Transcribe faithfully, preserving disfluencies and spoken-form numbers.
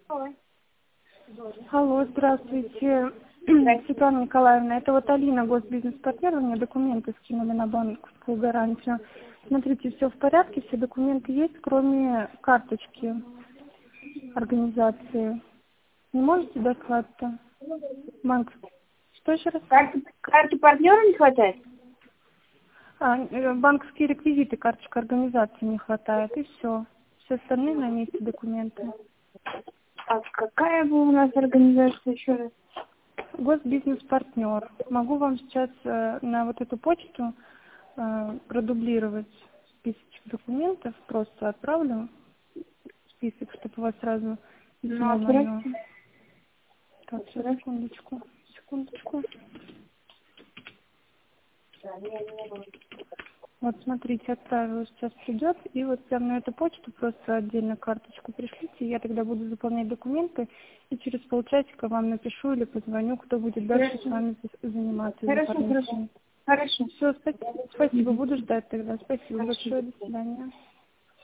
Алло. Алло, здравствуйте. Здравствуйте. Светлана Николаевна, это вот Алина, госбизнес-партнер, вы мне документы скинули на банковскую гарантию. Смотрите, все в порядке, все документы есть, кроме карточки организации. Не можете дослать-то? Банк. Что еще раз? Карты, карты партнера не хватает? А, э, банковские реквизиты, карточка организации не хватает, и все. Все остальные на месте документы. А какая была у нас организация еще раз? Госбизнес-партнер. Могу вам сейчас э, на вот эту почту э, продублировать списочек документов, просто отправлю список, чтобы у вас сразу Ну, письмо мое. отправьте. Так, сейчас, Отправьте. секундочку, секундочку. Вот смотрите, отправила, сейчас придет, и вот прям на эту почту просто отдельно карточку пришлите, я тогда буду заполнять документы, и через полчасика вам напишу или позвоню, кто будет дальше Хорошо. с вами за- заниматься Хорошо, хорошо. информацией. Хорошо. Все, спасибо, Мгм. буду ждать тогда. Спасибо Хорошо. большое, до свидания.